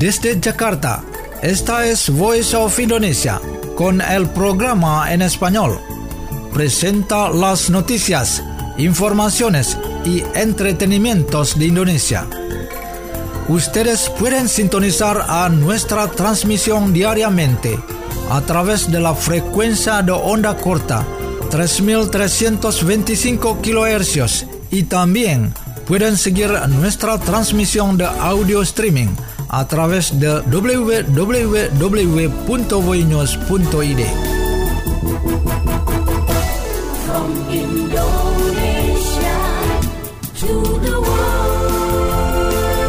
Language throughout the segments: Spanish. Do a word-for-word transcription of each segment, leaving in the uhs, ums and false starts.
Desde Jakarta, esta es Voice of Indonesia, con el programa en español. Presenta las noticias, informaciones y entretenimientos de Indonesia. Ustedes pueden sintonizar a nuestra transmisión diariamente a través de la frecuencia de onda corta tres mil trescientos veinticinco kilohercios y también pueden seguir nuestra transmisión de audio streaming a través de doble u doble u doble u punto voinews punto i d. From Indonesia to the world.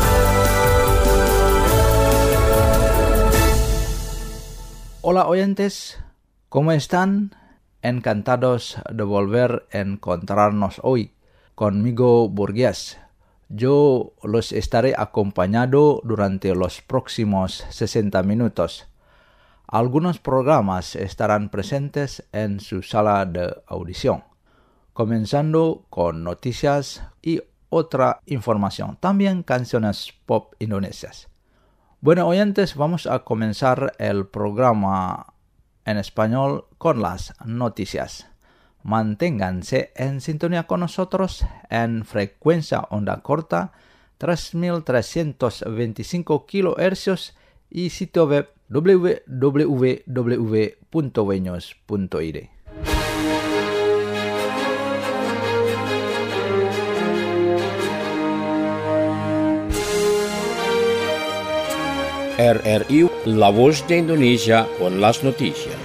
Hola oyentes, ¿cómo están? Encantados de volver a encontrarnos hoy. Conmigo Burgués. Yo los estaré acompañado durante los próximos sesenta minutos. Algunos programas estarán presentes en su sala de audición, comenzando con noticias y otra información, también canciones pop indonesias. Bueno, oyentes, vamos a comenzar el programa en español con las noticias. Manténganse en sintonía con nosotros en frecuencia onda corta tres mil trescientos veinticinco kilohercios y sitio web doble u doble u doble u punto voinews punto i d. R R I, La Voz de Indonesia con las noticias.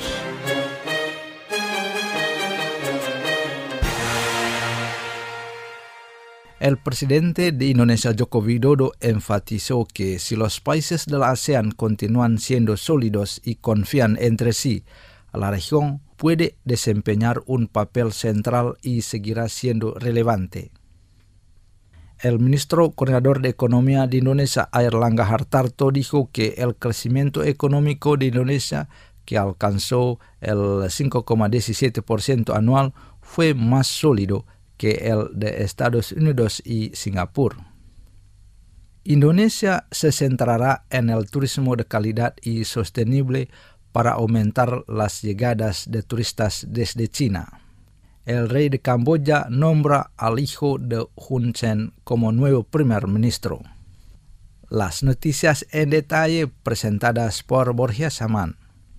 El presidente de Indonesia, Joko Widodo, enfatizó que si los países de la ASEAN continúan siendo sólidos y confían entre sí, la región puede desempeñar un papel central y seguirá siendo relevante. El ministro coordinador de Economía de Indonesia, Airlangga Hartarto, dijo que el crecimiento económico de Indonesia, que alcanzó el cinco coma diecisiete por ciento anual, fue más sólido que el de Estados Unidos y Singapur. Indonesia se centrará en el turismo de calidad y sostenible para aumentar las llegadas de turistas desde China. El rey de Camboya nombra al hijo de Hun Sen como nuevo primer ministro. Las noticias en detalle presentadas por Borja Saman.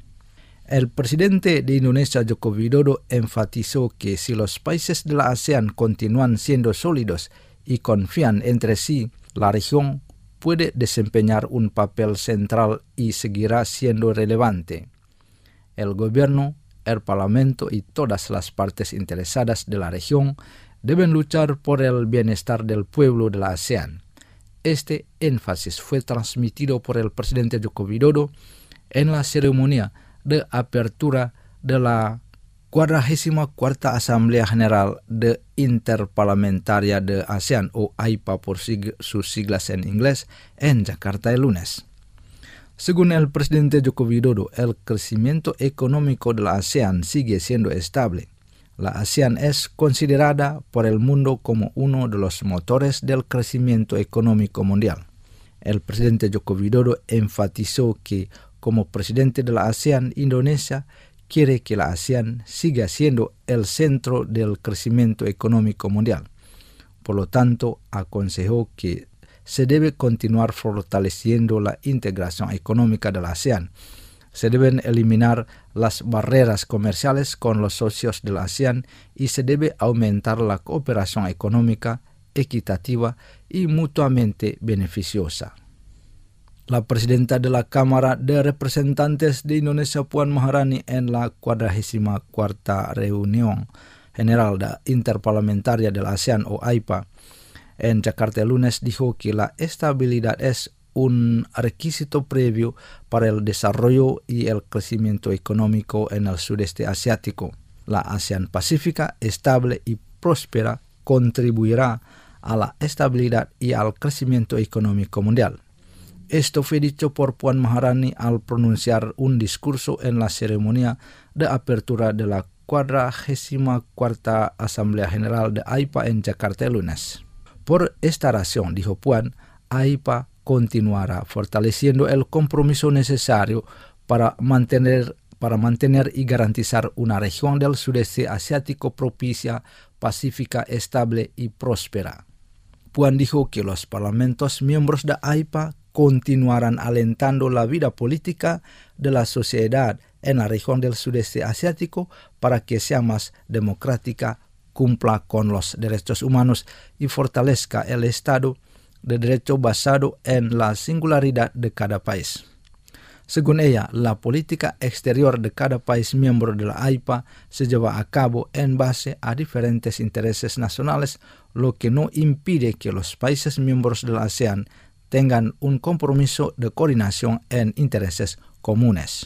El presidente de Indonesia, Joko Widodo, enfatizó que si los países de la ASEAN continúan siendo sólidos y confían entre sí, la región puede desempeñar un papel central y seguirá siendo relevante. El gobierno, el parlamento y todas las partes interesadas de la región deben luchar por el bienestar del pueblo de la ASEAN. Este énfasis fue transmitido por el presidente Joko Widodo en la ceremonia de apertura de la cuadragésima cuarta Asamblea General de Interparlamentaria de ASEAN, o A I P A por sig- sus siglas en inglés, en Jakarta el lunes. Según el presidente Joko Widodo, el crecimiento económico de la ASEAN sigue siendo estable. La ASEAN es considerada por el mundo como uno de los motores del crecimiento económico mundial. El presidente Joko Widodo enfatizó que como presidente de la ASEAN, Indonesia quiere que la ASEAN siga siendo el centro del crecimiento económico mundial. Por lo tanto, aconsejó que se debe continuar fortaleciendo la integración económica de la ASEAN. Se deben eliminar las barreras comerciales con los socios de la ASEAN y se debe aumentar la cooperación económica, equitativa y mutuamente beneficiosa. La presidenta de la Cámara de Representantes de Indonesia, Puan Maharani, en la cuadragésima cuarta reunión general de interparlamentaria de la ASEAN o A I P A en Jakarta el lunes, dijo que la estabilidad es un requisito previo para el desarrollo y el crecimiento económico en el sudeste asiático. La ASEAN Pacífica, estable y próspera, contribuirá a la estabilidad y al crecimiento económico mundial. Esto fue dicho por Puan Maharani al pronunciar un discurso en la ceremonia de apertura de la cuadragésima cuarta Asamblea General de A I P A en Jakarta el lunes. Por esta razón, dijo Puan, A I P A continuará fortaleciendo el compromiso necesario para mantener, para mantener y garantizar una región del sudeste asiático propicia, pacífica, estable y próspera. Puan dijo que los parlamentos miembros de A I P A continuarán alentando la vida política de la sociedad en la región del sudeste asiático para que sea más democrática, cumpla con los derechos humanos y fortalezca el Estado de Derecho basado en la singularidad de cada país. Según ella, la política exterior de cada país miembro de la A I P A se lleva a cabo en base a diferentes intereses nacionales, lo que no impide que los países miembros de la ASEAN tengan un compromiso de coordinación en intereses comunes.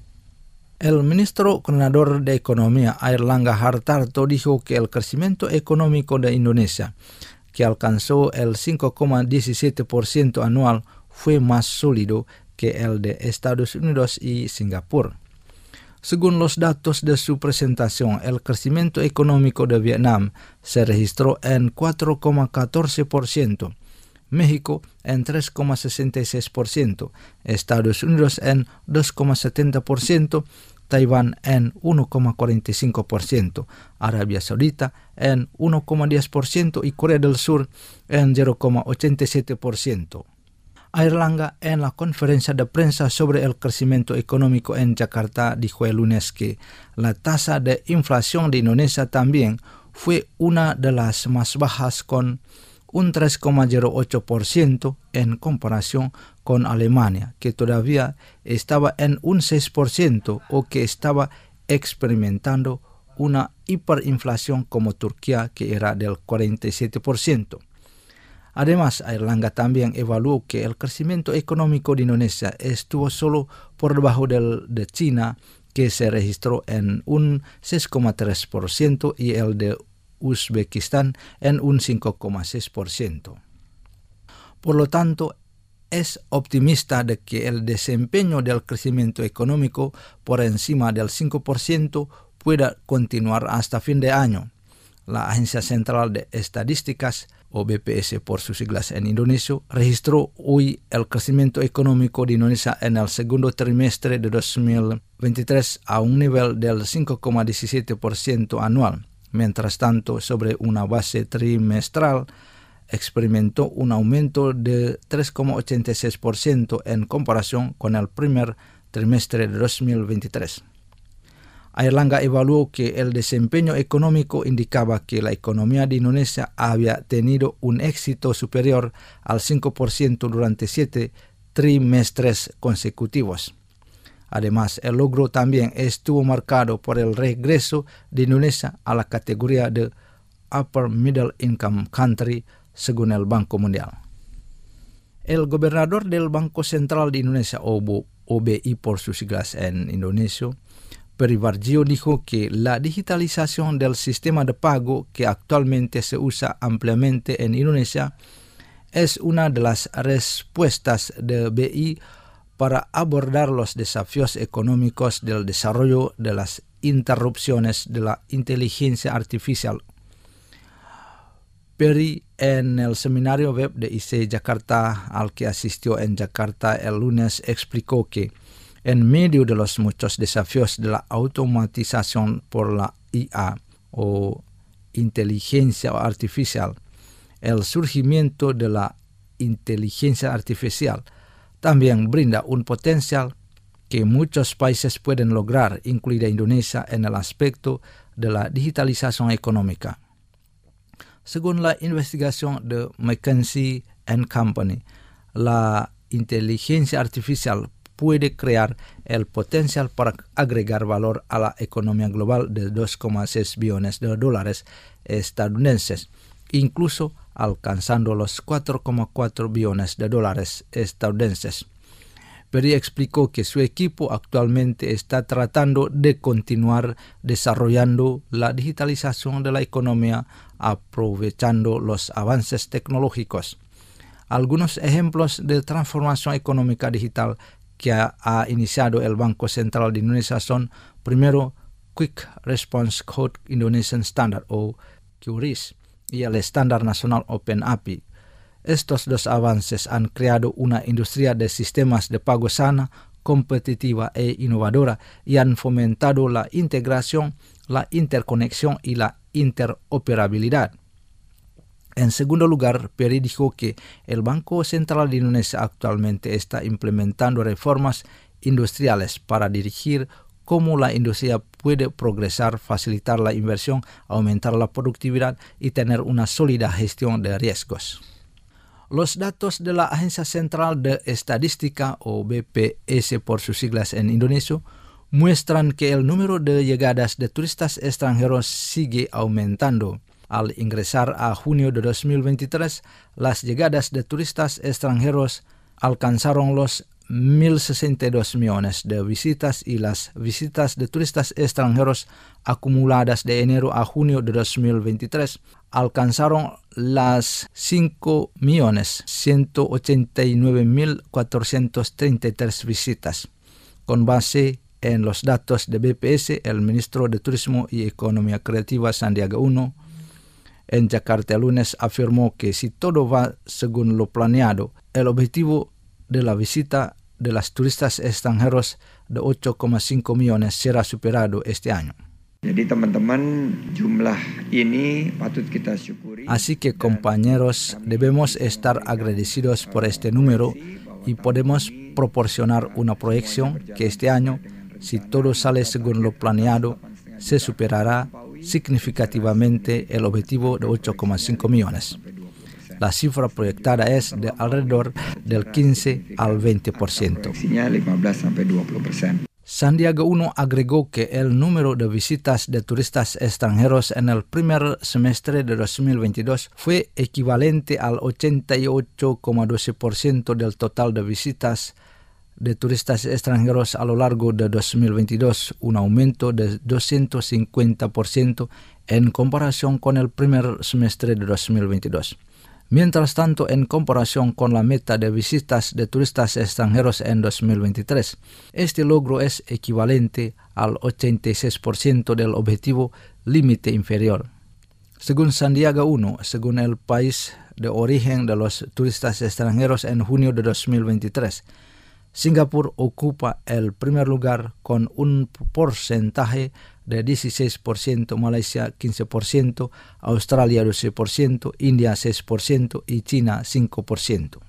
El ministro coordinador de Economía, Airlangga Hartarto, dijo que el crecimiento económico de Indonesia, que alcanzó el cinco coma diecisiete por ciento anual, fue más sólido que el de Estados Unidos y Singapur. Según los datos de su presentación, el crecimiento económico de Vietnam se registró en cuatro coma catorce por ciento, México en tres coma sesenta y seis por ciento, Estados Unidos en dos coma setenta por ciento, Taiwán en uno coma cuarenta y cinco por ciento, Arabia Saudita en uno coma diez por ciento y Corea del Sur en cero coma ochenta y siete por ciento. Airlangga, en la conferencia de prensa sobre el crecimiento económico en Yakarta, dijo el lunes que la tasa de inflación de Indonesia también fue una de las más bajas, con un tres coma cero ocho por ciento en comparación con Alemania, que todavía estaba en un seis por ciento o que estaba experimentando una hiperinflación, como Turquía, que era del cuarenta y siete por ciento. Además, Airlangga también evaluó que el crecimiento económico de Indonesia estuvo solo por debajo del de China, que se registró en un seis coma tres por ciento, y el de Uzbekistán en un cinco coma seis por ciento. Por lo tanto, es optimista de que el desempeño del crecimiento económico por encima del cinco por ciento pueda continuar hasta fin de año. La Agencia Central de Estadísticas, o B P S por sus siglas en indonesio, registró hoy el crecimiento económico de Indonesia en el segundo trimestre de dos mil veintitrés a un nivel del cinco coma diecisiete por ciento anual. Mientras tanto, sobre una base trimestral, experimentó un aumento de tres coma ochenta y seis por ciento en comparación con el primer trimestre de dos mil veintitrés. Airlangga evaluó que el desempeño económico indicaba que la economía de Indonesia había tenido un éxito superior al cinco por ciento durante siete trimestres consecutivos. Además, el logro también estuvo marcado por el regreso de Indonesia a la categoría de Upper Middle Income Country, según el Banco Mundial. El gobernador del Banco Central de Indonesia, o B I por sus siglas en indonesio, Peri Warjio, dijo que la digitalización del sistema de pago, que actualmente se usa ampliamente en Indonesia, es una de las respuestas de B I para abordar los desafíos económicos del desarrollo de las interrupciones de la inteligencia artificial. Peri, en el seminario web de I C E Jakarta al que asistió en Jakarta el lunes, explicó que en medio de los muchos desafíos de la automatización por la I A o inteligencia artificial, el surgimiento de la inteligencia artificial también brinda un potencial que muchos países pueden lograr, incluida Indonesia, en el aspecto de la digitalización económica. Según la investigación de McKinsey and Company, la inteligencia artificial puede crear el potencial para agregar valor a la economía global de dos coma seis billones de dólares estadounidenses, incluso alcanzando los cuatro coma cuatro billones de dólares estadounidenses. Peri explicó que su equipo actualmente está tratando de continuar desarrollando la digitalización de la economía, aprovechando los avances tecnológicos. Algunos ejemplos de transformación económica digital que ha, ha iniciado el Banco Central de Indonesia son, primero, Quick Response Code Indonesian Standard, o Q R I S, y el estándar nacional Open A P I. Estos dos avances han creado una industria de sistemas de pago sana, competitiva e innovadora y han fomentado la integración, la interconexión y la interoperabilidad. En segundo lugar, Peri dijo que el Banco Central de Indonesia actualmente está implementando reformas industriales para dirigir cómo la industria puede progresar, facilitar la inversión, aumentar la productividad y tener una sólida gestión de riesgos. Los datos de la Agencia Central de Estadística, o B P S por sus siglas en indonesio, muestran que el número de llegadas de turistas extranjeros sigue aumentando. Al ingresar a junio de dos mil veintitrés, las llegadas de turistas extranjeros alcanzaron los mil sesenta y dos millones de visitas y las visitas de turistas extranjeros acumuladas de enero a junio de dos mil veintitrés alcanzaron las cinco millones ciento ochenta y nueve mil cuatrocientas treinta y tres visitas. Con base en los datos de B P S, el ministro de Turismo y Economía Creativa Sandiaga Uno en Jakarta el lunes afirmó que si todo va según lo planeado, el objetivo de la visita de los turistas extranjeros de ocho coma cinco millones será superado este año. Jadi teman-teman, jumlah ini patut kita syukuri. Así que compañeros, debemos estar agradecidos por este número y podemos proporcionar una proyección que este año, si todo sale según lo planeado, se superará significativamente el objetivo de ocho coma cinco millones. La cifra proyectada es de alrededor del quince al veinte por ciento. Sandiaga Uno agregó que el número de visitas de turistas extranjeros en el primer semestre de dos mil veintidós fue equivalente al ochenta y ocho coma doce por ciento del total de visitas de turistas extranjeros a lo largo de dos mil veintidós, un aumento de doscientos cincuenta por ciento en comparación con el primer semestre de dos mil veintidós. Mientras tanto, en comparación con la meta de visitas de turistas extranjeros en dos mil veintitrés, este logro es equivalente al ochenta y seis por ciento del objetivo límite inferior. Según Sandiaga Uno, según el país de origen de los turistas extranjeros en junio de dos mil veintitrés, Singapur ocupa el primer lugar con un porcentaje de dieciséis por ciento, Malaysia quince por ciento, Australia doce por ciento, India seis por ciento y China cinco por ciento.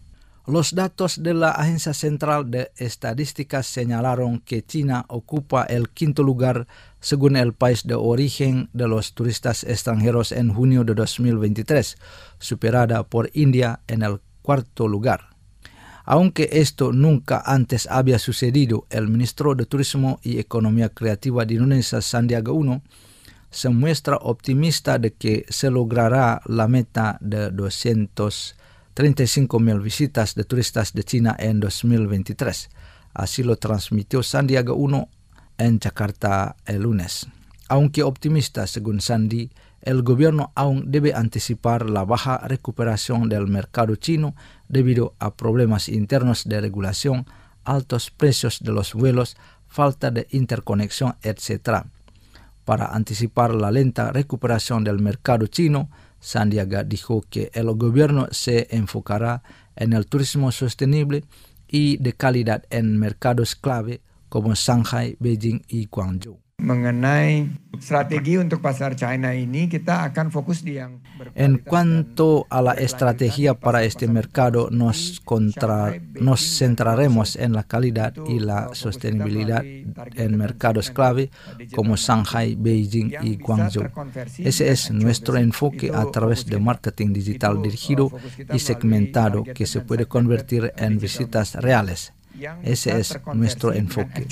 Los datos de la Agencia Central de Estadísticas señalaron que China ocupa el quinto lugar según el país de origen de los turistas extranjeros en junio de dos mil veintitrés, superada por India en el cuarto lugar. Aunque esto nunca antes había sucedido, el ministro de Turismo y Economía Creativa de Indonesia, Sandiaga Uno, se muestra optimista de que se logrará la meta de doscientas treinta y cinco mil visitas de turistas de China en dos mil veintitrés. Así lo transmitió Sandiaga Uno en Jakarta el lunes. Aunque optimista, según Sandi, el gobierno aún debe anticipar la baja recuperación del mercado chino debido a problemas internos de regulación, altos precios de los vuelos, falta de interconexión, etcétera. Para anticipar la lenta recuperación del mercado chino, Sandiaga dijo que el gobierno se enfocará en el turismo sostenible y de calidad en mercados clave como Shanghai, Beijing y Guangzhou. Mengenai strategi untuk pasar China ini, kita akan fokus di yang En cuanto a la estrategia para este mercado, nos, contra, nos centraremos en la calidad y la sostenibilidad en mercados clave como Shanghai, Beijing y Guangzhou. Ese es nuestro enfoque a través de marketing digital dirigido y segmentado que se puede convertir en visitas reales. Ese es nuestro enfoque.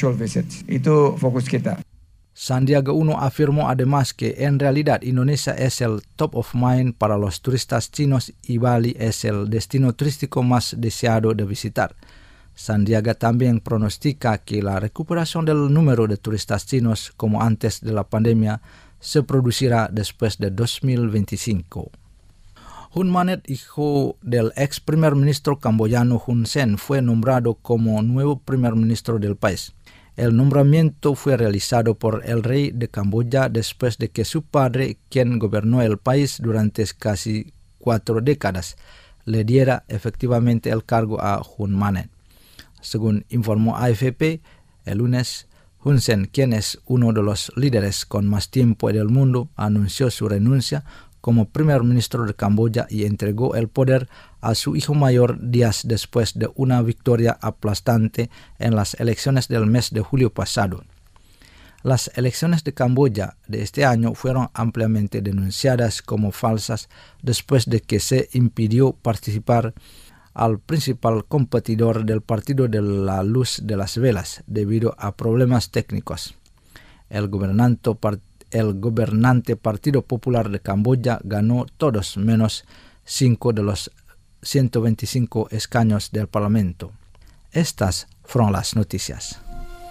Itu fokus kita. Sandiaga Uno afirmó además que en realidad Indonesia es el top of mind para los turistas chinos y Bali es el destino turístico más deseado de visitar. Sandiaga también pronostica que la recuperación del número de turistas chinos como antes de la pandemia se producirá después de dos mil veinticinco. Hun Manet, hijo del ex primer ministro camboyano Hun Sen, fue nombrado como nuevo primer ministro del país. El nombramiento fue realizado por el rey de Camboya después de que su padre, quien gobernó el país durante casi cuatro décadas, le diera efectivamente el cargo a Hun Manet. Según informó A F P, el lunes, Hun Sen, quien es uno de los líderes con más tiempo en el mundo, anunció su renuncia como primer ministro de Camboya y entregó el poder a su hijo mayor días después de una victoria aplastante en las elecciones del mes de julio pasado. Las elecciones de Camboya de este año fueron ampliamente denunciadas como falsas después de que se impidió participar al principal competidor del Partido de la Luz de las Velas debido a problemas técnicos. El gobernante, el gobernante Partido Popular de Camboya ganó todos menos cinco de los ciento veinticinco escaños del Parlamento. Estas fueron las noticias.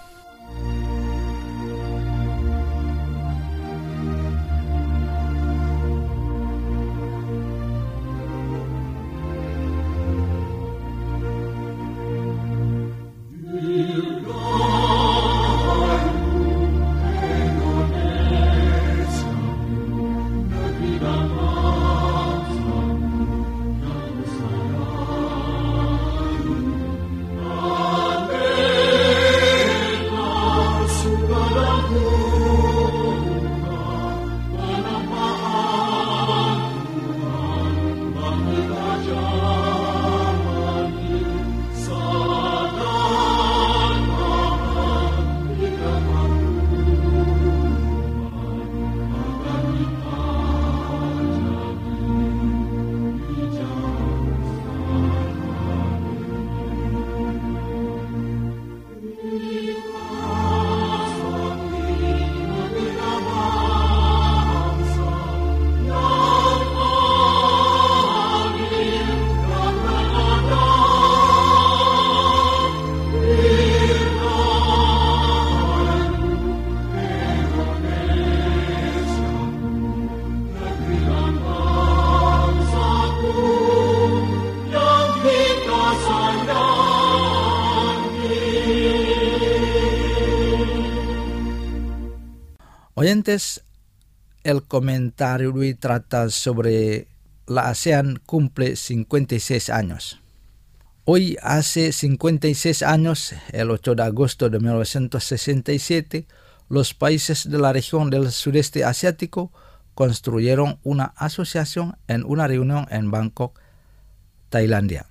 Oyentes, el comentario de hoy trata sobre la ASEAN cumple cincuenta y seis años. Hoy hace cincuenta y seis años, el ocho de agosto de mil novecientos sesenta y siete, los países de la región del sudeste asiático construyeron una asociación en una reunión en Bangkok, Tailandia.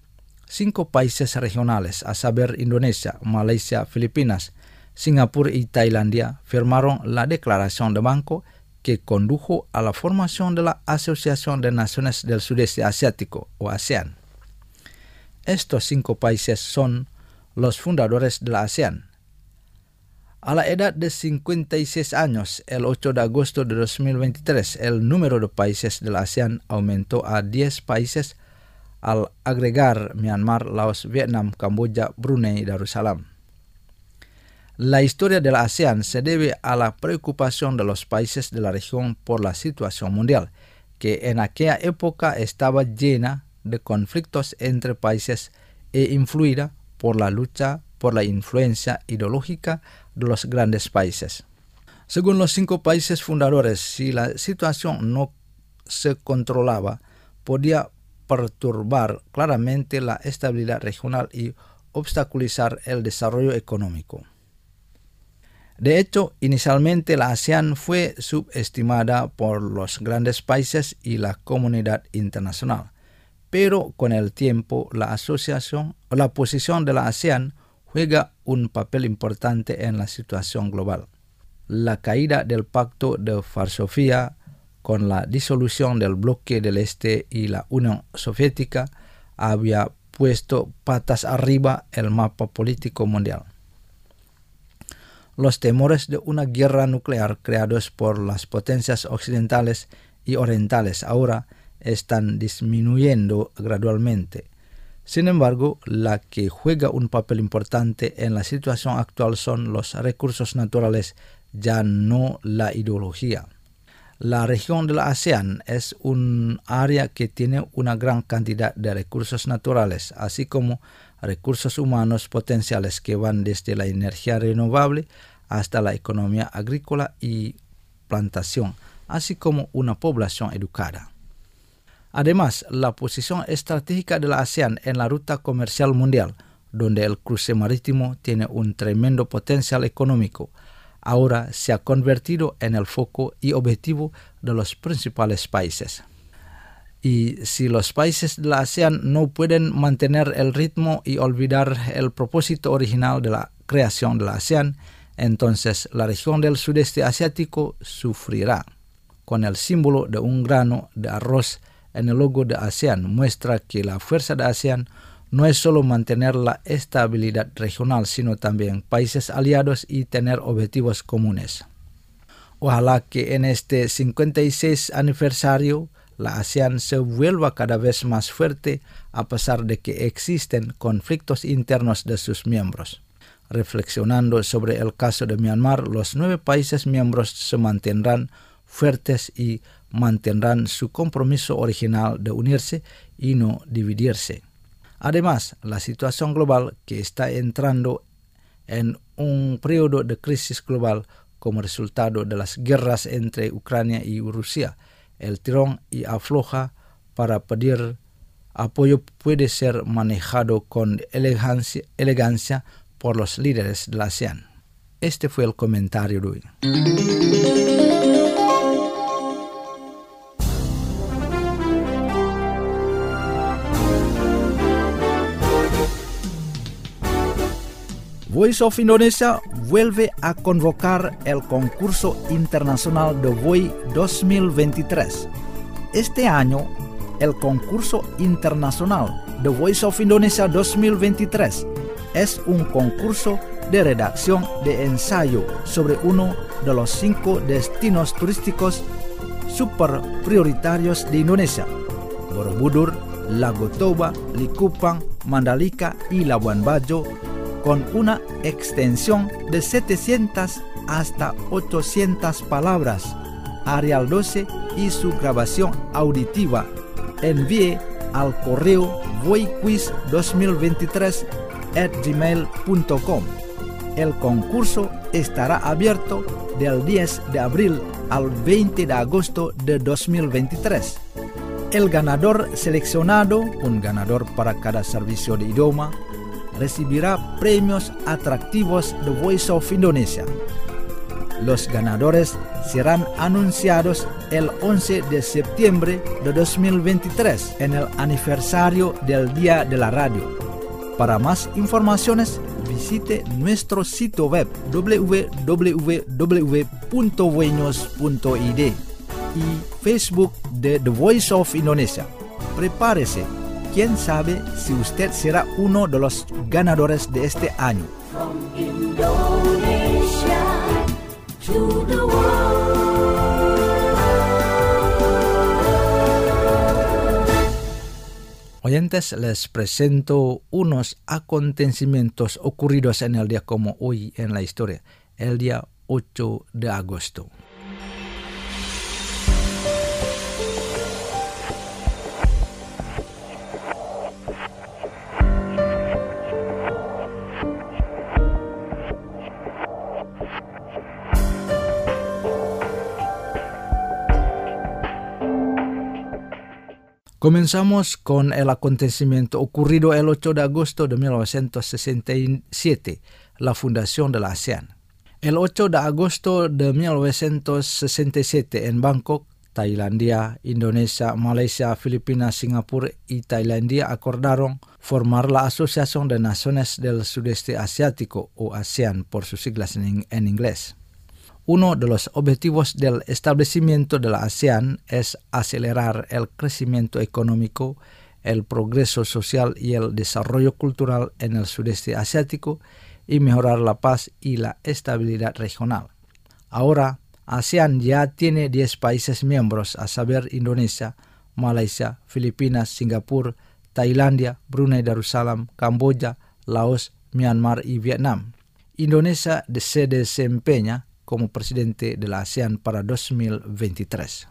Cinco países regionales, a saber Indonesia, Malasia, Filipinas, Singapur y Tailandia, firmaron la Declaración de Bangkok que condujo a la formación de la Asociación de Naciones del Sudeste Asiático, o ASEAN. Estos cinco países son los fundadores de la ASEAN. A la edad de cincuenta y seis años, el ocho de agosto de dos mil veintitrés, el número de países de la ASEAN aumentó a diez países al agregar Myanmar, Laos, Vietnam, Camboya, Brunei y Darussalam. La historia de la ASEAN se debe a la preocupación de los países de la región por la situación mundial, que en aquella época estaba llena de conflictos entre países e influida por la lucha por la influencia ideológica de los grandes países. Según los cinco países fundadores, si la situación no se controlaba, podía perturbar claramente la estabilidad regional y obstaculizar el desarrollo económico. De hecho, inicialmente la ASEAN fue subestimada por los grandes países y la comunidad internacional, pero con el tiempo la asociación o la posición de la ASEAN juega un papel importante en la situación global. La caída del Pacto de Varsovia con la disolución del bloque del Este y la Unión Soviética había puesto patas arriba el mapa político mundial. Los temores de una guerra nuclear creados por las potencias occidentales y orientales ahora están disminuyendo gradualmente. Sin embargo, la que juega un papel importante en la situación actual son los recursos naturales, ya no la ideología. La región de la ASEAN es un área que tiene una gran cantidad de recursos naturales, así como recursos humanos potenciales que van desde la energía renovable hasta la economía agrícola y plantación, así como una población educada. Además, la posición estratégica de la ASEAN en la ruta comercial mundial, donde el cruce marítimo tiene un tremendo potencial económico, ahora se ha convertido en el foco y objetivo de los principales países. Y si los países de la ASEAN no pueden mantener el ritmo y olvidar el propósito original de la creación de la ASEAN, entonces la región del sudeste asiático sufrirá. Con el símbolo de un grano de arroz en el logo de ASEAN muestra que la fuerza de ASEAN no es solo mantener la estabilidad regional, sino también países aliados y tener objetivos comunes. Ojalá que en este cincuenta y seis aniversario la ASEAN se vuelva cada vez más fuerte a pesar de que existen conflictos internos de sus miembros. Reflexionando sobre el caso de Myanmar, los nueve países miembros se mantendrán fuertes y mantendrán su compromiso original de unirse y no dividirse. Además, la situación global que está entrando en un periodo de crisis global como resultado de las guerras entre Ucrania y Rusia, el tirón y afloja para pedir apoyo puede ser manejado con elegancia, elegancia por los líderes de la ASEAN. Este fue el comentario de hoy. Voice of Indonesia vuelve a convocar el concurso internacional de V O I dos mil veintitrés. Este año, el concurso internacional de Voice of Indonesia dos mil veintitrés es un concurso de redacción de ensayo sobre uno de los cinco destinos turísticos super prioritarios de Indonesia: Borobudur, Lago Toba, Likupang, Mandalika y Labuan Bajo, con una extensión de setecientas hasta ochocientas palabras. Arial doce y su grabación auditiva. Envíe al correo voiquiz dos mil veintitrés arroba gmail punto com. El concurso estará abierto del diez de abril al veinte de agosto de dos mil veintitrés. El ganador seleccionado, un ganador para cada servicio de idioma, recibirá premios atractivos de Voice of Indonesia. Los ganadores serán anunciados el once de septiembre de dos mil veintitrés en el aniversario del Día de la Radio. Para más informaciones, visite nuestro sitio web w w w punto voinos punto i d y Facebook de The Voice of Indonesia. Prepárese. ¿Quién sabe si usted será uno de los ganadores de este año? From Indonesia to the world. Oyentes, les presento unos acontecimientos ocurridos en el día como hoy en la historia, el día ocho de agosto. Comenzamos con el acontecimiento ocurrido el ocho de agosto de mil novecientos sesenta y siete, la fundación de la ASEAN. El ocho de agosto de mil novecientos sesenta y siete en Bangkok, Tailandia, Indonesia, Malaysia, Filipinas, Singapur y Tailandia acordaron formar la Asociación de Naciones del Sudeste Asiático, o ASEAN por sus siglas en, en inglés. Uno de los objetivos del establecimiento de la ASEAN es acelerar el crecimiento económico, el progreso social y el desarrollo cultural en el sudeste asiático y mejorar la paz y la estabilidad regional. Ahora, ASEAN ya tiene diez países miembros, a saber Indonesia, Malaysia, Filipinas, Singapur, Tailandia, Brunei Darussalam, Camboya, Laos, Myanmar y Vietnam. Indonesia se desempeña como presidente de la ASEAN para dos mil veintitrés.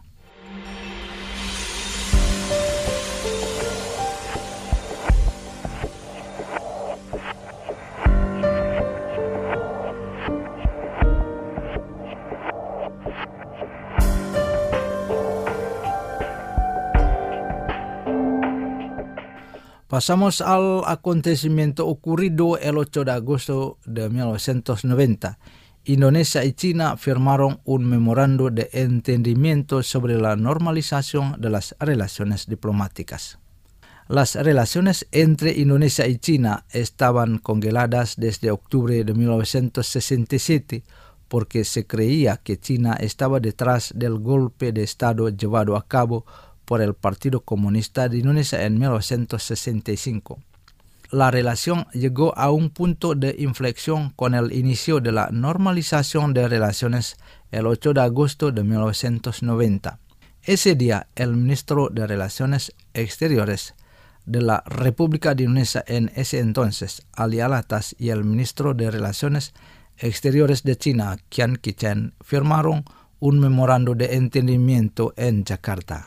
Pasamos al acontecimiento ocurrido el ocho de agosto de mil novecientos noventa. Indonesia y China firmaron un memorando de entendimiento sobre la normalización de las relaciones diplomáticas. Las relaciones entre Indonesia y China estaban congeladas desde octubre de mil novecientos sesenta y siete porque se creía que China estaba detrás del golpe de Estado llevado a cabo por el Partido Comunista de Indonesia en mil novecientos sesenta y cinco. La relación llegó a un punto de inflexión con el inicio de la normalización de relaciones el ocho de agosto de mil novecientos noventa. Ese día, el ministro de Relaciones Exteriores de la República de Indonesia en ese entonces, Ali Alatas, y el ministro de Relaciones Exteriores de China, Chiang Kai-shek, firmaron un memorando de entendimiento en Yakarta.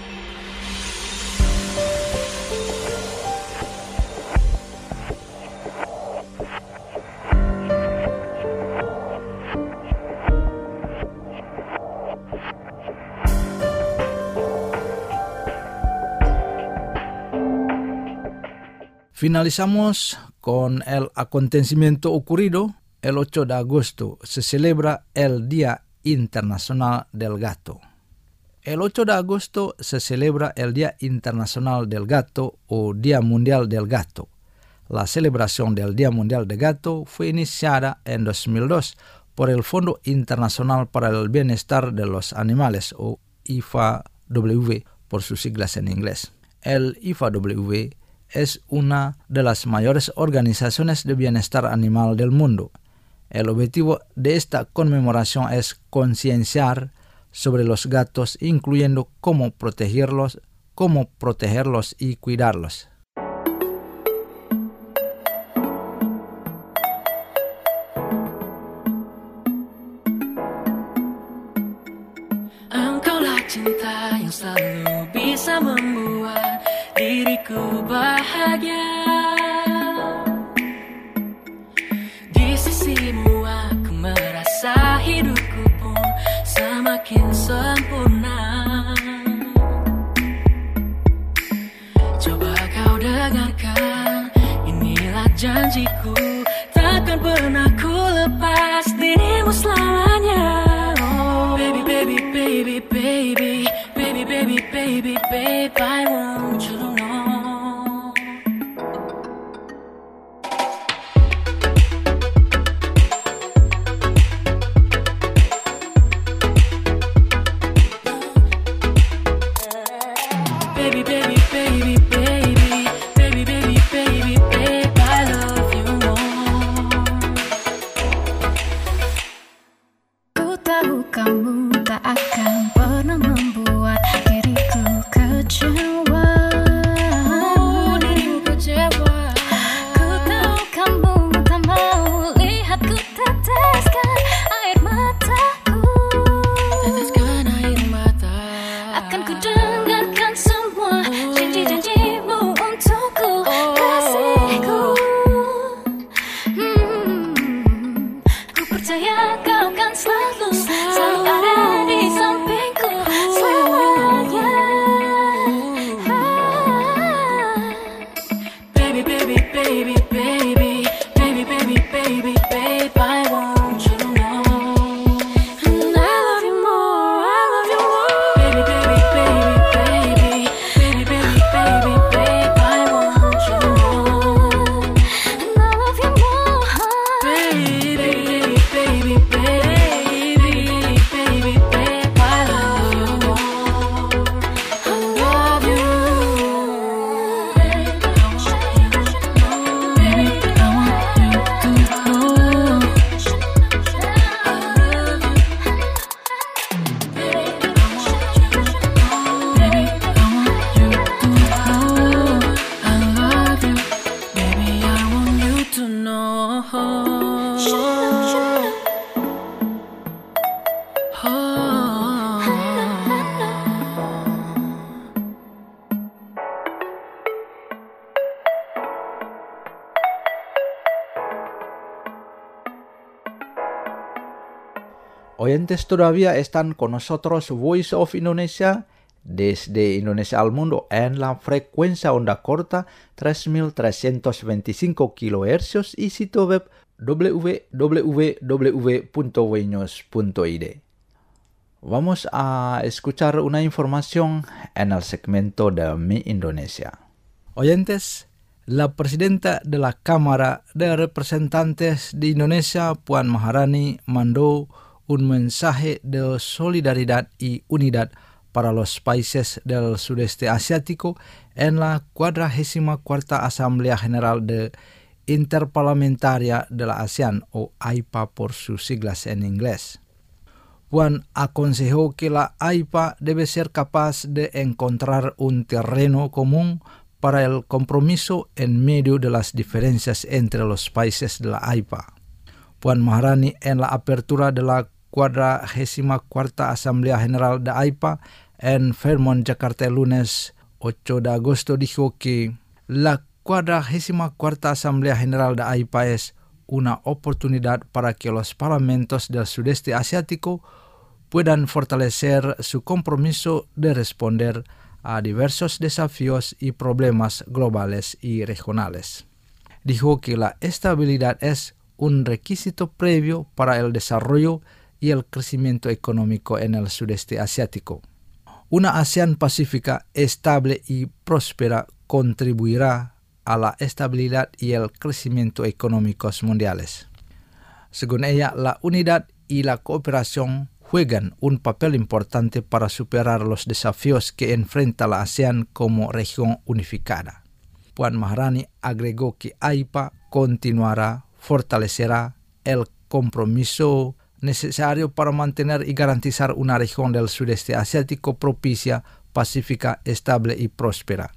Finalizamos con el acontecimiento ocurrido. El ocho de agosto se celebra el Día Internacional del Gato. El ocho de agosto se celebra el Día Internacional del Gato o Día Mundial del Gato. La celebración del Día Mundial del Gato fue iniciada en dos mil dos por el Fondo Internacional para el Bienestar de los Animales o I F A W por sus siglas en inglés. El I F A W es una de las mayores organizaciones de bienestar animal del mundo. El objetivo de esta conmemoración es concienciar sobre los gatos, incluyendo cómo protegerlos, cómo protegerlos y cuidarlos. Engkaulah cinta yang selalu bisa membuat diriku bahagia. Di sisimu aku merasa hidupku pun semakin sempurna. Coba kau dengarkan, inilah janjiku, takkan pernah ku lepas dirimu selamanya. Oh, baby, baby, baby, baby, baby, baby, baby, baby, I want you to know. Baby, baby, baby, baby, baby, baby, baby, baby, I love you more. Ku tahu kamu tak akan pernah membuat diriku kecewa. Oh, dirimu kecewa. Ku tahu kamu tak mau lihat ku teteskan air mataku. Teteskan air mata. Akan ku dengarkan semua janji-janjimu untukku, kasihku. Hmm, ku percaya kau kan selalu, selalu ada di sampingku selamanya. Baby, baby, baby, baby, baby, baby, baby, baby, I want you to know. And I love you more, I love you more. Baby, baby, baby, baby, baby, baby, baby, baby, I want you to know. And I love you more. Baby, baby, baby, baby, baby, baby, I love you more. I love you. Baby, I want you to know. Baby, I want you to know. I love you. Baby, I want you to know. Baby, I want you to know. I love you. Baby, I want you to know. Oyentes todavía están con nosotros Voice of Indonesia Desde Indonesia al mundo en la frecuencia onda corta tres mil trescientos veinticinco kilohercios y sitio web w w w punto voinews punto i d. Vamos a escuchar una información en el segmento de Mi Indonesia. Oyentes, la presidenta de la Cámara de Representantes de Indonesia, Puan Maharani, mandó un mensaje de solidaridad y unidad para los países del sudeste asiático en la cuadragésima cuarta Asamblea General de Interparlamentaria de la ASEAN, o A I P A por sus siglas en inglés. Puan aconsejó que la A I P A debe ser capaz de encontrar un terreno común para el compromiso en medio de las diferencias entre los países de la A I P A. Puan Maharani, en la apertura de la cuadragésima cuarta Asamblea General de A I P A en Fairmont, Jakarta, el lunes ocho de agosto, dijo que la cuadragésima cuarta Asamblea General de A I P A es una oportunidad para que los parlamentos del sudeste asiático puedan fortalecer su compromiso de responder a diversos desafíos y problemas globales y regionales. Dijo que la estabilidad es un requisito previo para el desarrollo y el crecimiento económico en el sudeste asiático. Una ASEAN pacífica, estable y próspera contribuirá a la estabilidad y el crecimiento económicos mundiales. Según ella, la unidad y la cooperación juegan un papel importante para superar los desafíos que enfrenta la ASEAN como región unificada. Puan Maharani agregó que A I P A continuará, fortalecerá el compromiso necesario para mantener y garantizar una región del sudeste asiático propicia, pacífica, estable y próspera.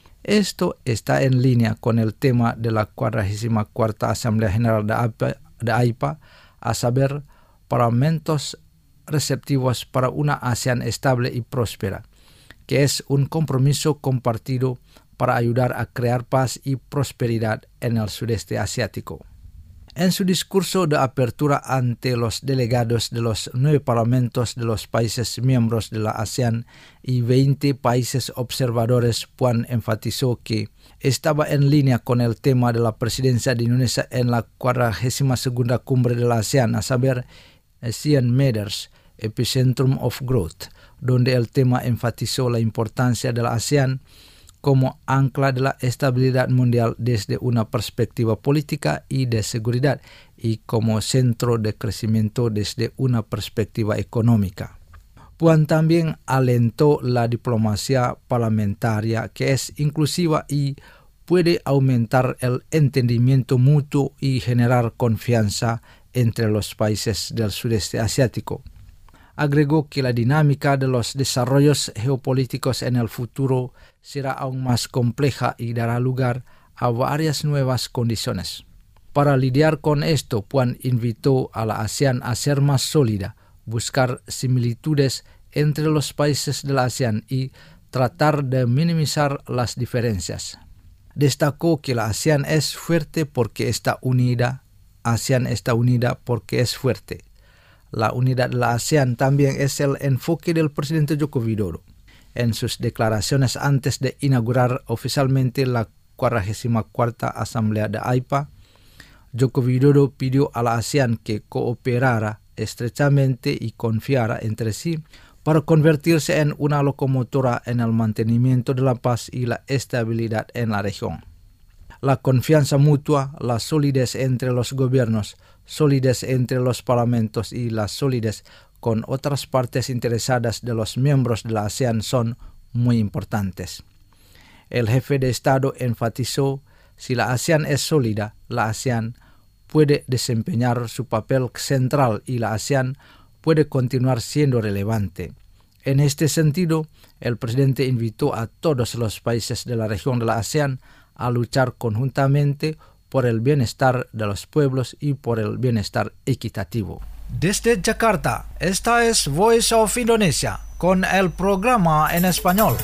Esto está en línea con el tema de la cuadragésima cuarta Asamblea General de A I P A, a saber, parlamentos receptivos para una ASEAN estable y próspera, que es un compromiso compartido para ayudar a crear paz y prosperidad en el sudeste asiático. En su discurso de apertura ante los delegados de los nueve parlamentos de los países miembros de la ASEAN y veinte países observadores, Puan enfatizó que estaba en línea con el tema de la presidencia de Indonesia en la cuadragésima segunda cumbre de la ASEAN, a saber, ASEAN Matters, Epicentrum of Growth, donde el tema enfatizó la importancia de la ASEAN como ancla de la estabilidad mundial desde una perspectiva política y de seguridad y como centro de crecimiento desde una perspectiva económica. Puan también alentó la diplomacia parlamentaria, que es inclusiva y puede aumentar el entendimiento mutuo y generar confianza entre los países del sudeste asiático. Agregó que la dinámica de los desarrollos geopolíticos en el futuro será aún más compleja y dará lugar a varias nuevas condiciones. Para lidiar con esto, Puan invitó a la ASEAN a ser más sólida, buscar similitudes entre los países de la ASEAN y tratar de minimizar las diferencias. Destacó que la ASEAN es fuerte porque está unida, ASEAN está unida porque es fuerte. La unidad de la ASEAN también es el enfoque del presidente Joko Widodo. En sus declaraciones antes de inaugurar oficialmente la cuadragésima cuarta Asamblea de A I P A, Joko Widodo pidió a la ASEAN que cooperara estrechamente y confiara entre sí para convertirse en una locomotora en el mantenimiento de la paz y la estabilidad en la región. La confianza mutua, la solidez entre los gobiernos, solidez entre los parlamentos y la solidez con otras partes interesadas de los miembros de la ASEAN son muy importantes. El jefe de Estado enfatizó: si la ASEAN es sólida, la ASEAN puede desempeñar su papel central y la ASEAN puede continuar siendo relevante. En este sentido, el presidente invitó a todos los países de la región de la ASEAN a luchar conjuntamente por el bienestar de los pueblos y por el bienestar equitativo. Desde Jakarta, esta es Voice of Indonesia con el programa en español.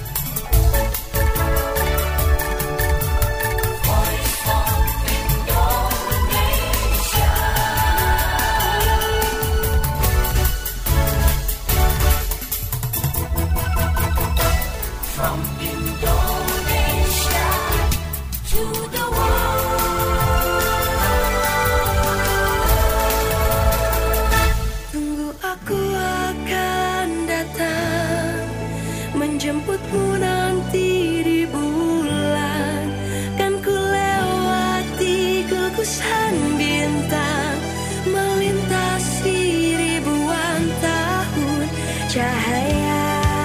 menjemputmu nanti di bulan. Kan ku lewati gugusan bintang, melintasi ribuan tahun cahaya.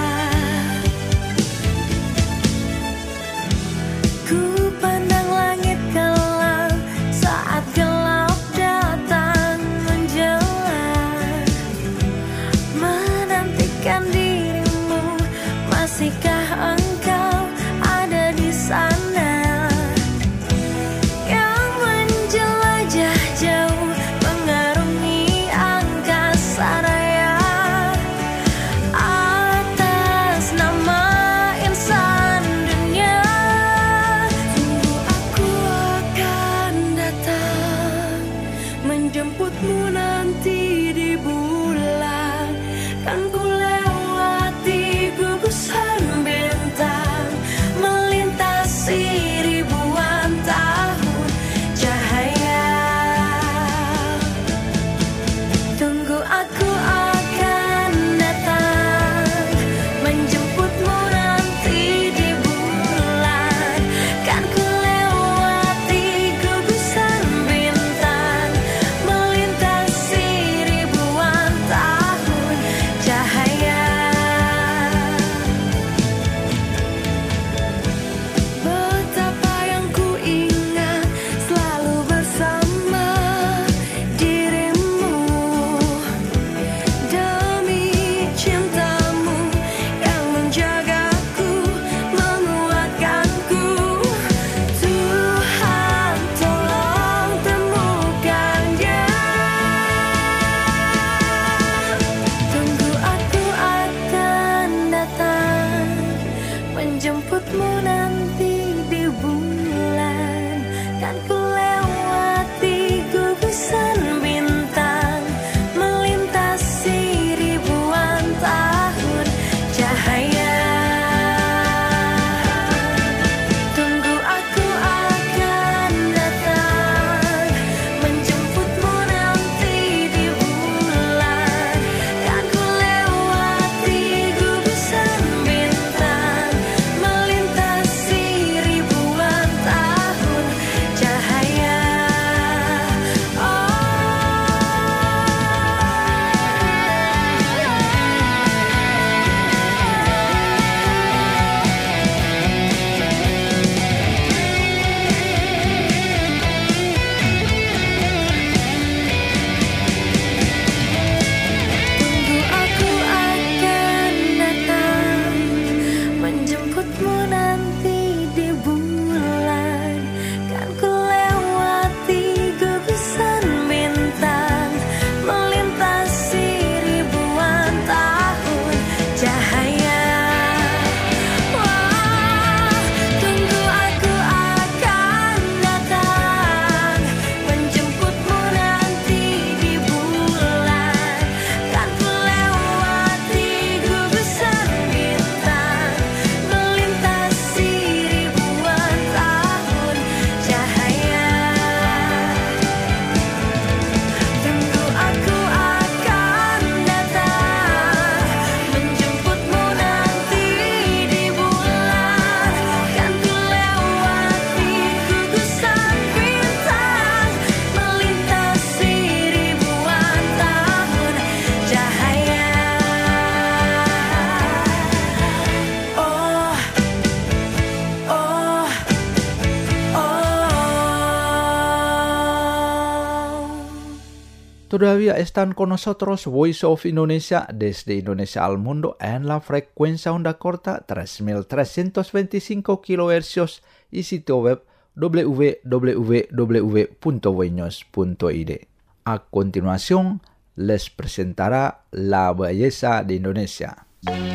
Ku pandang langit kelam saat gelap datang menjelang, menantikan dirimu. Masihkah engkau ada di sana, yang menjelajah jauh mengarungi angkasa raya, atas nama insan dunia. Tunggu, aku akan datang menjemputmu nanti di bulan. Kan ku lewati gugusan bintang, melintasi ribuan tahun cahaya. Tunggu, aku akan datang menjemputmu nanti di bulan. Kan ku lewati gugusan bintang, melintasi ribuan tahun cahaya. Betapa yang ku ingat selalu bersama dirimu, demi cintamu yang menjagaku, menguatkanku. Tuhan, tolong temukannya. Tunggu, aku akan datang menjemputmu nanti di bulan. Kan ku lewati gugusan bintang, melintasi ribuan tahun cahaya. Tunggu, aku akan datang menjemputmu nanti di bulan. Kan ku lewati gugusan bintang, melintasi ribuan tahun cahaya. Tunggu, aku akan datang menjemputmu nanti di bulan. Kan ku lewati gugusan bintang, melintasi ribuan tahun cahaya. Wah, tunggu, aku akan datang menjemputmu nanti di bulan. Kan ku lewati gugusan bintang, melintasi ribuan tahun cahaya. Tunggu, aku akan datang menjemputmu nanti di bulan. Kan ku lewati gugusan bintang, melintasi ribuan tahun cahaya. Oh, oh, oh. Todavía están con nosotros Voice of Indonesia desde Indonesia al mundo en la frecuencia onda corta tres mil trescientos veinticinco kilohercios y sitio web w w w punto voinews punto i d. A continuación, les presentará la belleza de Indonesia.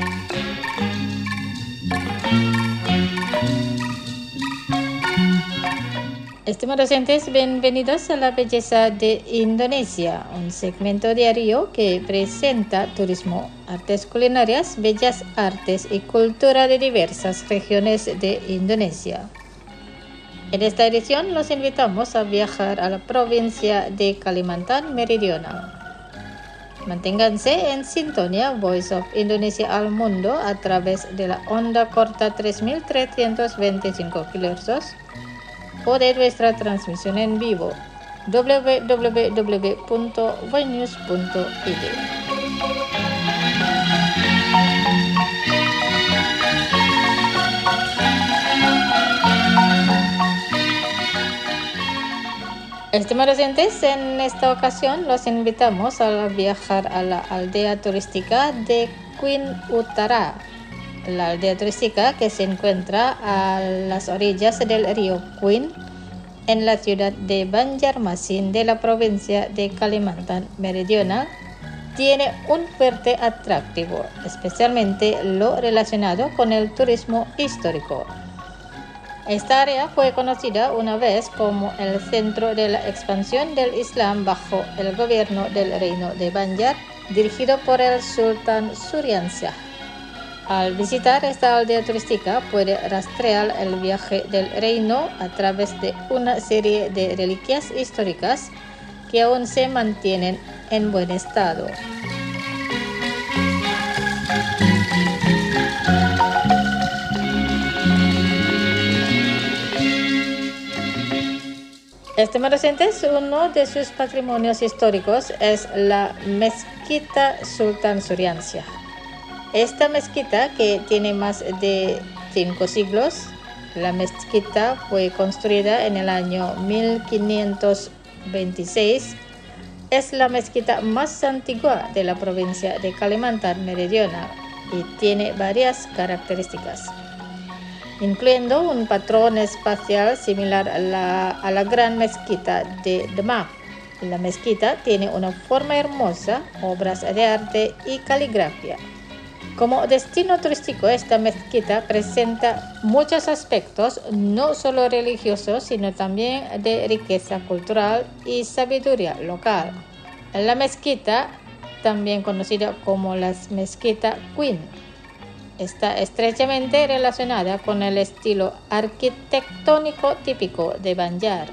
Estimados oyentes, bienvenidos a La Belleza de Indonesia, un segmento diario que presenta turismo, artes culinarias, bellas artes y cultura de diversas regiones de Indonesia. En esta edición los invitamos a viajar a la provincia de Kalimantan Meridional. Manténganse en sintonía Voice of Indonesia al mundo a través de la onda corta tres mil trescientos veinticinco kilohercios o de nuestra transmisión en vivo doble u doble u doble u punto voinews punto i d. Estimados oyentes, en esta ocasión los invitamos a viajar a la aldea turística de Queen Utara, la aldea turística que se encuentra a las orillas del río Queen en la ciudad de Banjarmasin de la provincia de Kalimantan Meridional. Tiene un fuerte atractivo, especialmente lo relacionado con el turismo histórico. Esta área fue conocida una vez como el centro de la expansión del Islam bajo el gobierno del reino de Banjar, dirigido por el sultán Surian Shah. Al visitar esta aldea turística puede rastrear el viaje del reino a través de una serie de reliquias históricas que aún se mantienen en buen estado. Estimados oyentes, uno de sus patrimonios históricos es la Mezquita Sultan Surian Shah. Esta mezquita, que tiene más de cinco siglos, la mezquita fue construida en el año mil quinientos veintiséis, es la mezquita más antigua de la provincia de Kalimantan Meridional y tiene varias características, incluyendo un patrón espacial similar a la, a la gran mezquita de Demak. La mezquita tiene una forma hermosa, obras de arte y caligrafía. Como destino turístico, esta mezquita presenta muchos aspectos, no solo religiosos, sino también de riqueza cultural y sabiduría local. La mezquita, también conocida como la mezquita Queen, está estrechamente relacionada con el estilo arquitectónico típico de Banjar.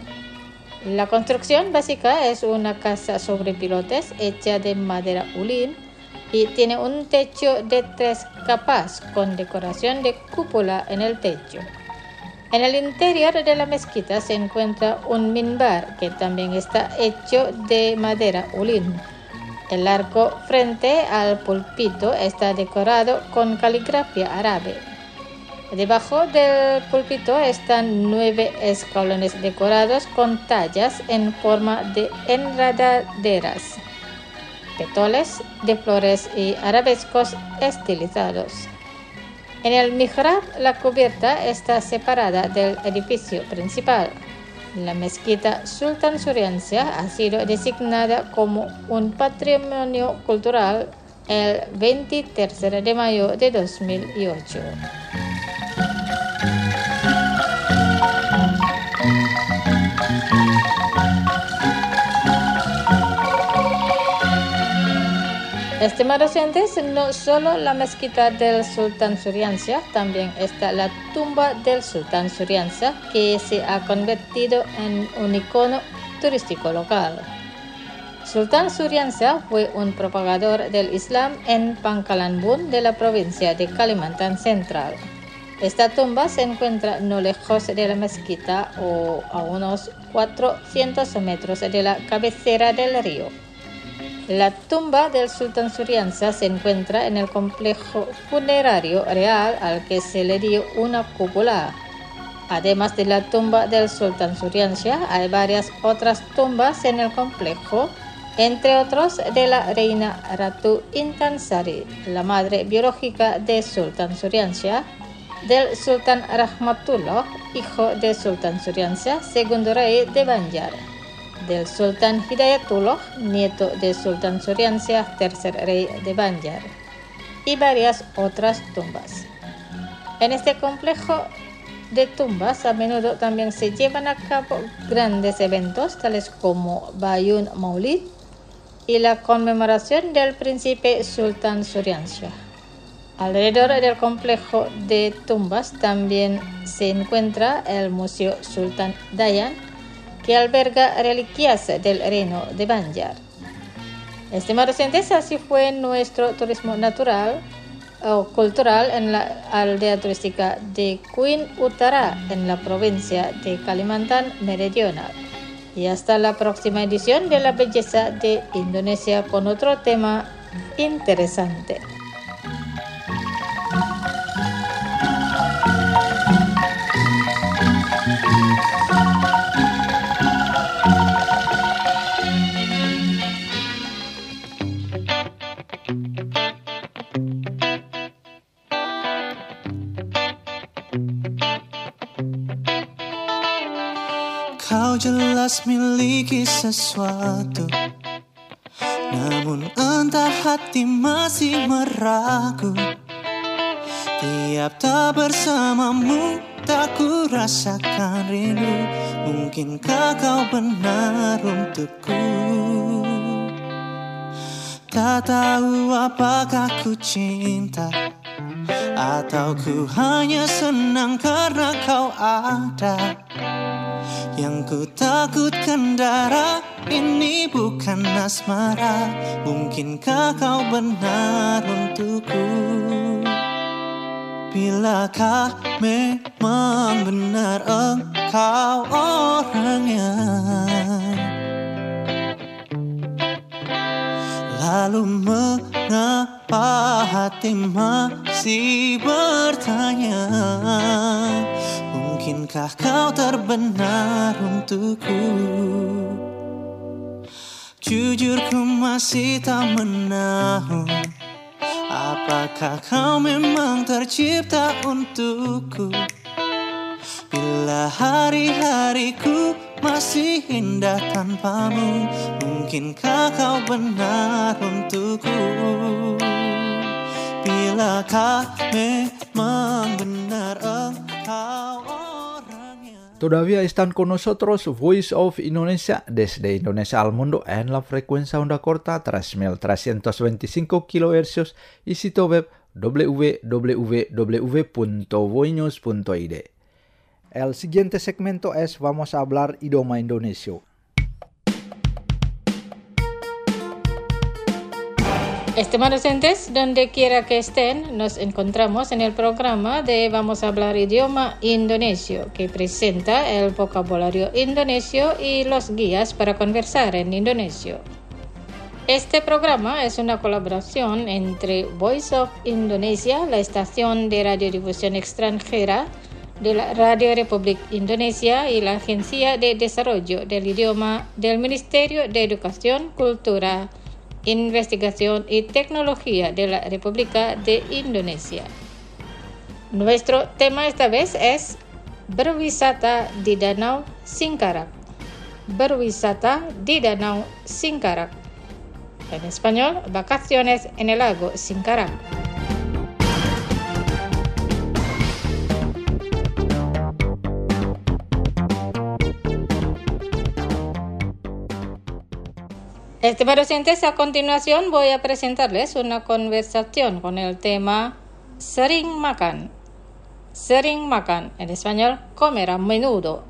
La construcción básica es una casa sobre pilotes hecha de madera ulin y tiene un techo de tres capas con decoración de cúpula en el techo. En el interior de la mezquita se encuentra un minbar que también está hecho de madera ulin. El arco frente al púlpito está decorado con caligrafía árabe. Debajo del púlpito están nueve escalones decorados con tallas en forma de enredaderas, petoles de flores y arabescos estilizados. En el mihrab, la cubierta está separada del edificio principal. La mezquita Sultan Surian Shah ha sido designada como un patrimonio cultural el veintitrés de mayo de dos mil ocho. Estimados oyentes, no solo la mezquita del Sultán Surian Shah, también está la tumba del Sultán Surian Shah, que se ha convertido en un icono turístico local. Sultán Surian Shah fue un propagador del Islam en Pangkalan Bun de la provincia de Kalimantan Central. Esta tumba se encuentra no lejos de la mezquita o a unos cuatrocientos metros de la cabecera del río. La tumba del Sultán Surian Shah se encuentra en el complejo funerario real al que se le dio una cúpula. Además de la tumba del Sultán Surian Shah, hay varias otras tumbas en el complejo, entre otros de la reina Ratu Intan Sari, la madre biológica de Sultán Surian Shah, del Sultán Rahmatullah, hijo de Sultán Surian Shah, segundo rey de Banjar, del Sultán Hidayatullah, nieto de Sultán Surian Shah, tercer rey de Banjar, y varias otras tumbas. En este complejo de tumbas a menudo también se llevan a cabo grandes eventos tales como Bayun Maulid y la conmemoración del príncipe Sultán Surian Shah. Alrededor del complejo de tumbas también se encuentra el Museo Sultán Dayan, que alberga reliquias del reino de Banjar. Estimados oyentes, así fue nuestro turismo natural o cultural en la aldea turística de Queen Utara, en la provincia de Kalimantan Meridional. Y hasta la próxima edición de La Belleza de Indonesia con otro tema interesante. Kau jelas miliki sesuatu, namun entah hati masih meragu. Tiap tak bersamamu, tak ku rasakan rindu. Mungkinkah kau benar untukku? Tak tahu apakah ku cinta, atau ku hanya senang karena kau ada. Yang ku takutkan darah ini bukan asmara. Mungkinkah kau benar untukku? Bilakah memang benar engkau orangnya? Lalu mengapa hati masih bertanya? Mungkinkah kau terbenar untukku? Jujur ku masih tak menahu, apakah kau memang tercipta untukku? Bila hari-hariku masih indah tanpamu, mungkinkah kau benar untukku? Bilakah memang benar engkau orangnya? Todavía están con nosotros Voice of Indonesia desde Indonesia al mundo en la frecuencia onda corta tres mil trescientos veinticinco kilohercios y sitio web w w w punto voinews punto i d. El siguiente segmento es Vamos a hablar idioma Indonesia. Estimados oyentes, donde quiera que estén, nos encontramos en el programa de Vamos a hablar idioma indonesio, que presenta el vocabulario indonesio y los guías para conversar en indonesio. Este programa es una colaboración entre Voice of Indonesia, la estación de radiodifusión extranjera de la Radio Republik Indonesia, y la Agencia de Desarrollo del Idioma del Ministerio de Educación, Cultura, Investigación y Tecnología de la República de Indonesia. Nuestro tema esta vez es berwisata di Danau Singkarak. Berwisata di Danau Singkarak. En español, vacaciones en el lago Singkarak. Estimados oyentes, a continuación voy a presentarles una conversación con el tema sering makan. Sering makan, en español, comer a menudo.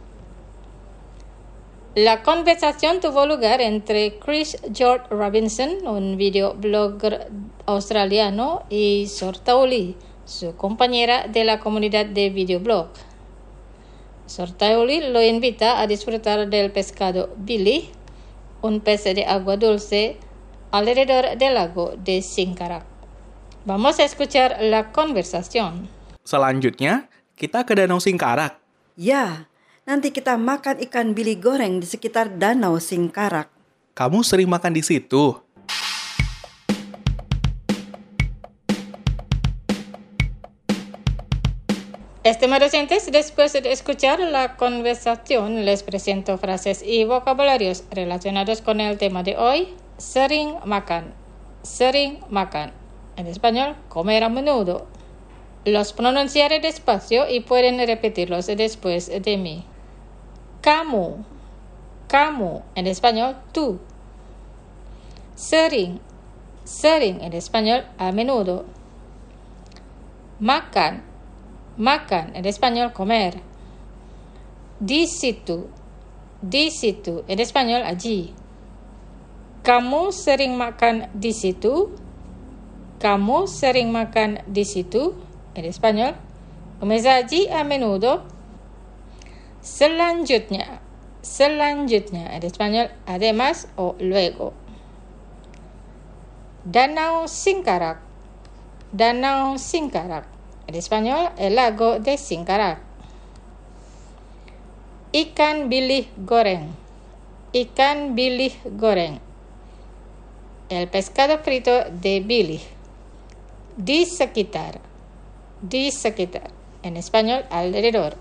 La conversación tuvo lugar entre Chris George Robinson, un videoblogger australiano, y Sortauli, su compañera de la comunidad de videoblog. Sortauli lo invita a disfrutar del pescado Billy, un pez de agua dulce, alrededor del lago de Singkarak. Vamos a escuchar la conversación. Selanjutnya, kita ke Danau Singkarak. Ya, nanti kita makan ikan bili goreng di sekitar Danau Singkarak. Kamu sering makan di situ? Estimados oyentes, después de escuchar la conversación, les presento frases y vocabularios relacionados con el tema de hoy, sering makan. Sering makan. En español, comer a menudo. Los pronunciaré despacio y pueden repetirlos después de mí. Kamu. Kamu. En español, tú. Sering. Sering. En español, a menudo. Makan. Makan, en español, comer. Di situ. Di situ, en español, allí. Kamu sering makan di situ? Kamu sering makan di situ? En español, ¿comes allí a menudo? Selanjutnya, selanjutnya, en español, además o luego. Danau Singkarak, Danau Singkarak, en español, el lago de Singkarak. Ikan bilih goreng, ikan bilih goreng, el pescado frito de bilih. Di sekitar, di sekitar, en español, alrededor.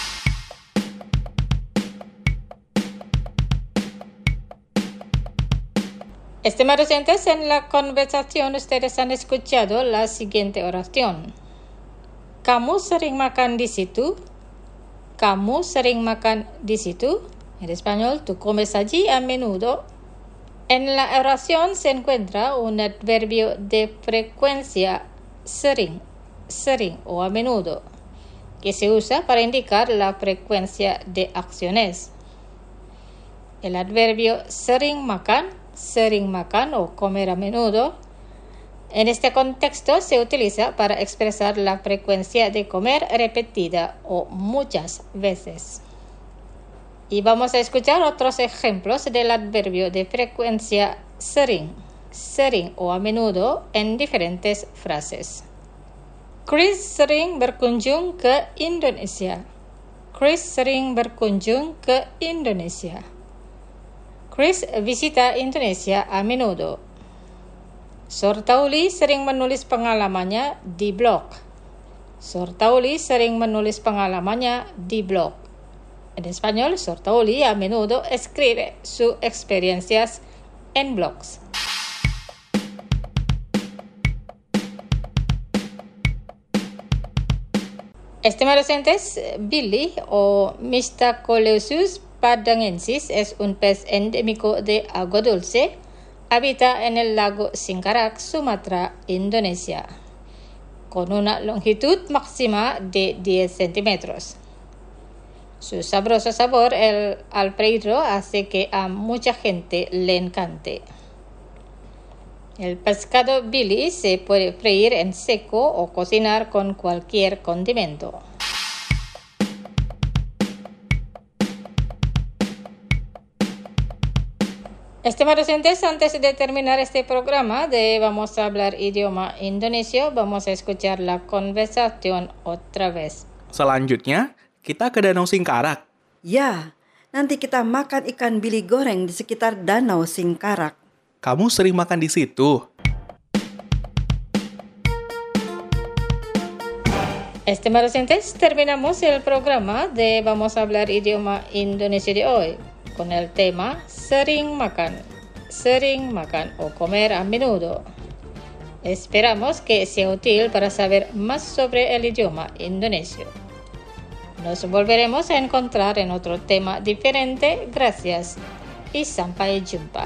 Estimados oyentes, en la conversación ustedes han escuchado la siguiente oración. ¿Kamu sering makan di situ? ¿Kamu sering makan di situ? En español, ¿tú comes allí a menudo? En la oración se encuentra un adverbio de frecuencia sering, sering o a menudo, que se usa para indicar la frecuencia de acciones. El adverbio sering makan, sering makan o comer a menudo, en este contexto se utiliza para expresar la frecuencia de comer repetida o muchas veces. Y vamos a escuchar otros ejemplos del adverbio de frecuencia sering, sering o a menudo en diferentes frases. Chris sering berkunjung ke Indonesia. Chris sering berkunjung ke Indonesia. Chris visita Indonesia a menudo. Sortauli sering menulis pengalamannya di blog. Sortauli sering menulis pengalamannya di blog. En español, Sortauli a menudo escribe sus experiencias en blogs. Estimados oyentes, Bilih o Mistacoleucus padangensis es un pez endémico de agua dulce. Habita en el lago Singkarak, Sumatra, Indonesia, con una longitud máxima de diez centímetros. Su sabroso sabor el, al freírlo hace que a mucha gente le encante. El pescado bilih se puede freír en seco o cocinar con cualquier condimento. Estimados oyentes, antes de terminar este programa de Vamos a hablar idioma indonesio, vamos a escuchar la conversación otra vez. Selanjutnya, kita ke Danau Singkarak. Ya, nanti kita makan ikan bili goreng di sekitar Danau Singkarak. Kamu sering makan di situ? Estimados oyentes, terminamos el programa de Vamos a hablar idioma indonesio de hoy con el tema sering makan, sering makan o comer a menudo. Esperamos que sea útil para saber más sobre el idioma indonesio. Nos volveremos a encontrar en otro tema diferente. Gracias y sampai jumpa.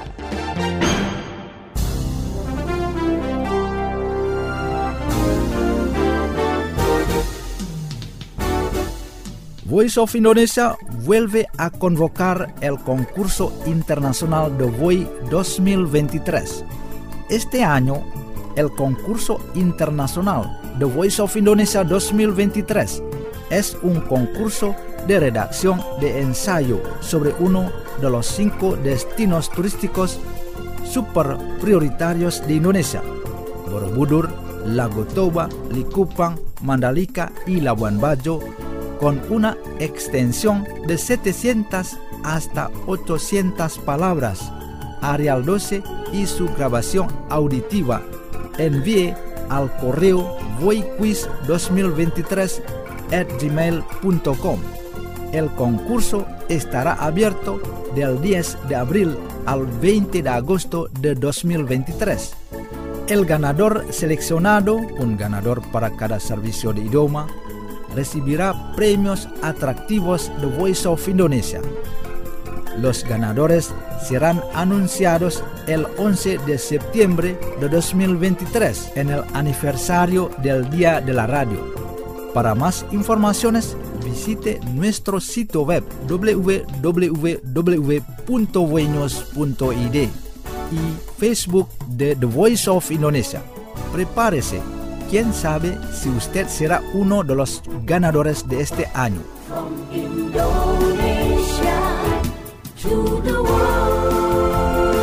Voice of Indonesia vuelve a convocar el concurso internacional de V O I dos mil veintitrés. Este año, el concurso internacional de Voice of Indonesia dos mil veintitrés es un concurso de redacción de ensayo sobre uno de los cinco destinos turísticos super prioritarios de Indonesia: Borobudur, Lago Toba, Likupang, Mandalika y Labuan Bajo, con una extensión de setecientas hasta ochocientas palabras. Arial doce y su grabación auditiva. Envíe al correo voiquiz dos mil veintitrés at gmail punto com. El concurso estará abierto del diez de abril al veinte de agosto de dos mil veintitrés. El ganador seleccionado, un ganador para cada servicio de idioma, recibirá premios atractivos de Voice of Indonesia. Los ganadores serán anunciados el once de septiembre de dos mil veintitrés en el aniversario del Día de la Radio. Para más informaciones, visite nuestro sitio web doble u doble u doble u punto voinews punto i d y Facebook de The Voice of Indonesia. Prepárese, quién sabe si usted será uno de los ganadores de este año. From Indonesia to the world.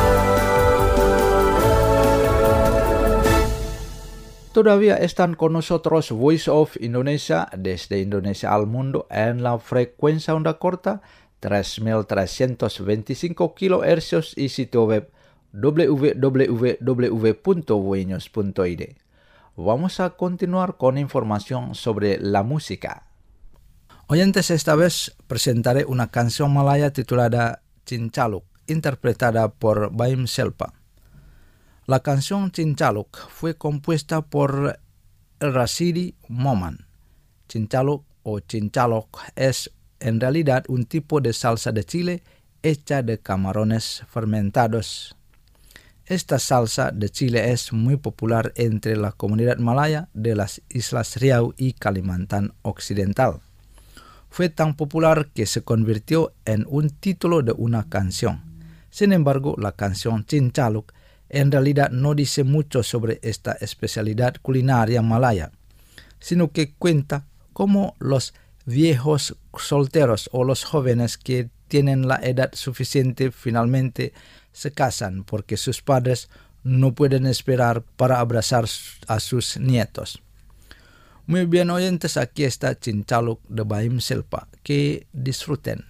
Todavía están con nosotros Voice of Indonesia desde Indonesia al mundo en la frecuencia onda corta tres mil trescientos veinticinco kilohercios y sitio web w w w punto voinews punto i d. Vamos a continuar con información sobre la música. Oyentes, esta vez presentaré una canción malaya titulada Cincaluk, interpretada por Baim Selpa. La canción Cincaluk fue compuesta por El Rasidi Moman. Cincaluk o Cincalok es en realidad un tipo de salsa de Chile hecha de camarones fermentados. Esta salsa de Chile es muy popular entre la comunidad malaya de las Islas Riau y Kalimantan Occidental. Fue tan popular que se convirtió en un título de una canción. Sin embargo, la canción Cincaluk en realidad no dice mucho sobre esta especialidad culinaria malaya, sino que cuenta cómo los viejos solteros o los jóvenes que tienen la edad suficiente finalmente se casan porque sus padres no pueden esperar para abrazar a sus nietos. Muy bien, oyentes, aquí está Cincaluk de Baim Selpa. Que disfruten.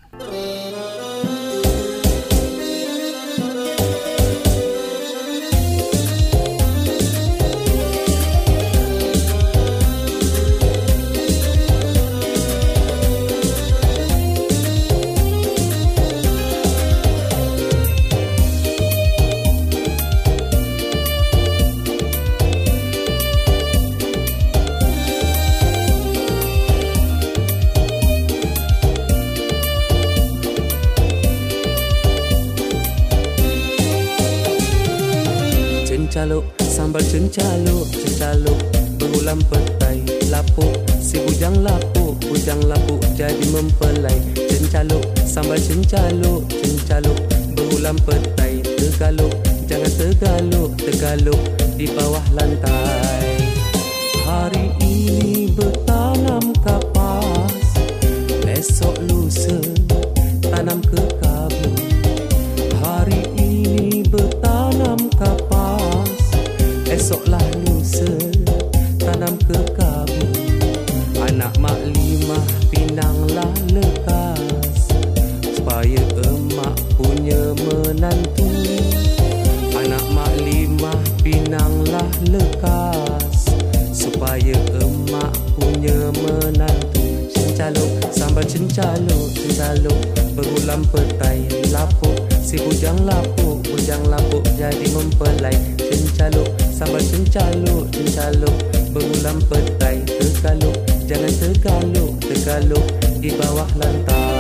Cincaluk, sambal cincaluk, cincaluk berulam petai, lapuk, si bujang lapuk, bujang lapuk jadi mempelai. Cincaluk, sambal cincaluk, cincaluk berulam petai, tegaluk, jangan tegaluk, tegaluk di bawah lantai. Hari ini bertanam kapas, besok lusa tanam ke kabut. Hari ini bertanam kapas, esoklah lusa tanam ke kabut. Anak mak limah pinanglah lekas, supaya emak punya menantu. Anak mak limah pinanglah lekas, supaya emak punya menantu. Cincaluk, sambal cincaluk, cincaluk berulam petai, lapuk, si bujang lapuk, bujang lapuk jadi mempelai. Cincaluk, sambal cincaluk, cincaluk berulam petai, tegaluk, jangan tegaluk, tegaluk di bawah lantai.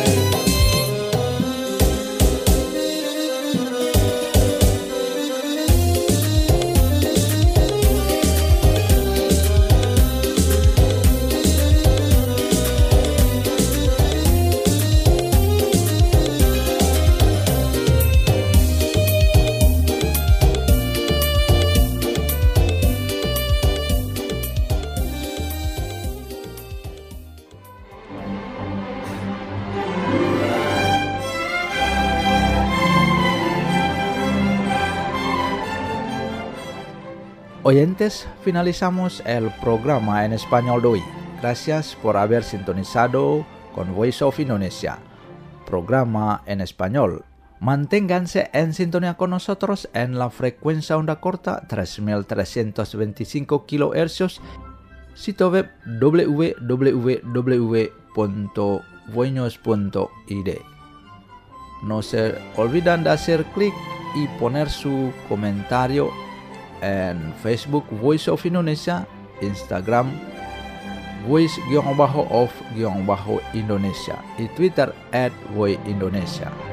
Oyentes, finalizamos el programa en español de hoy. Gracias por haber sintonizado con Voice of Indonesia, programa en español. Manténganse en sintonía con nosotros en la frecuencia onda corta tres mil trescientos veinticinco kilohercios, sitio web w w w punto voinews punto i d. No se olviden de hacer clic y poner su comentario en Facebook Voice of Indonesia, Instagram Voice-of-Indonesia y Twitter at Voice Indonesia.